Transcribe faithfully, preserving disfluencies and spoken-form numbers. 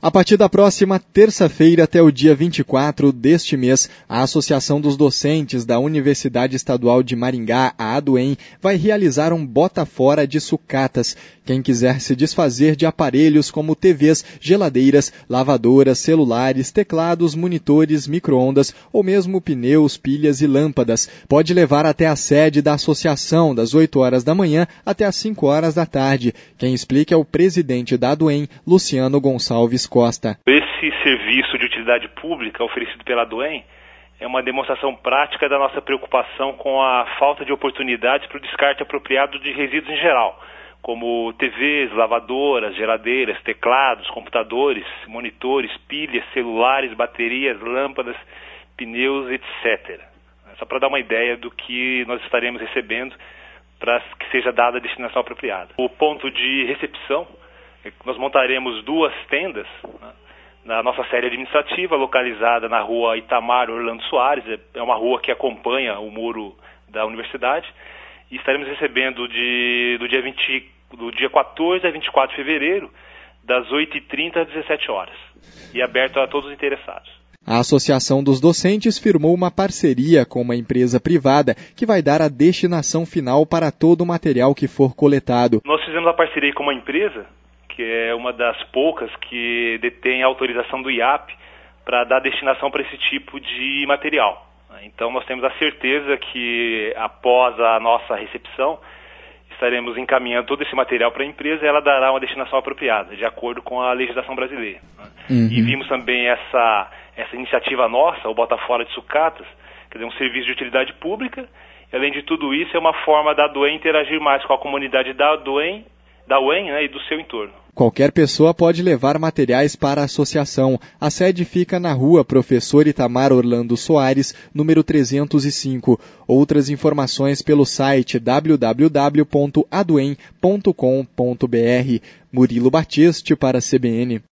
A partir da próxima terça-feira até o dia vinte e quatro deste mês, a Associação dos Docentes da Universidade Estadual de Maringá, a ADUEM, vai realizar um bota fora de sucatas. Quem quiser se desfazer de aparelhos como T Vs, geladeiras, lavadoras, celulares, teclados, monitores, micro-ondas ou mesmo pneus, pilhas e lâmpadas, pode levar até a sede da associação das oito horas da manhã até as cinco horas da tarde. Quem explica é o presidente da ADUEM, Luciano Gonçalves Costa. Esse serviço de utilidade pública oferecido pela ADUEM é uma demonstração prática da nossa preocupação com a falta de oportunidades para o descarte apropriado de resíduos em geral, como T Vs, lavadoras, geladeiras, teclados, computadores, monitores, pilhas, celulares, baterias, lâmpadas, pneus, etcétera. Só para dar uma ideia do que nós estaremos recebendo para que seja dada a destinação apropriada. O ponto de recepção, nós montaremos duas tendas, né, na nossa sede administrativa, localizada na rua Itamar Orlando Soares, é uma rua que acompanha o muro da universidade, e estaremos recebendo de, do, dia vinte, do dia quatorze a vinte e quatro de fevereiro, das oito e trinta às dezessete horas, e aberto a todos os interessados. A Associação dos Docentes firmou uma parceria com uma empresa privada que vai dar a destinação final para todo o material que for coletado. Nós fizemos a parceria com uma empresa que é uma das poucas que detém a autorização do I A P para dar destinação para esse tipo de material. Então nós temos a certeza que após a nossa recepção estaremos encaminhando todo esse material para a empresa e ela dará uma destinação apropriada, de acordo com a legislação brasileira. Uhum. E vimos também essa, essa iniciativa nossa, o Bota Fora de Sucatas, quer dizer, um serviço de utilidade pública, e além de tudo isso é uma forma da ADUEM interagir mais com a comunidade da ADUEM, da U E M, né, e do seu entorno. Qualquer pessoa pode levar materiais para a associação. A sede fica na rua Professor Itamar Orlando Soares, número trezentos e cinco. Outras informações pelo site w w w ponto aduem ponto com ponto b r. Murilo Batiste para a C B N.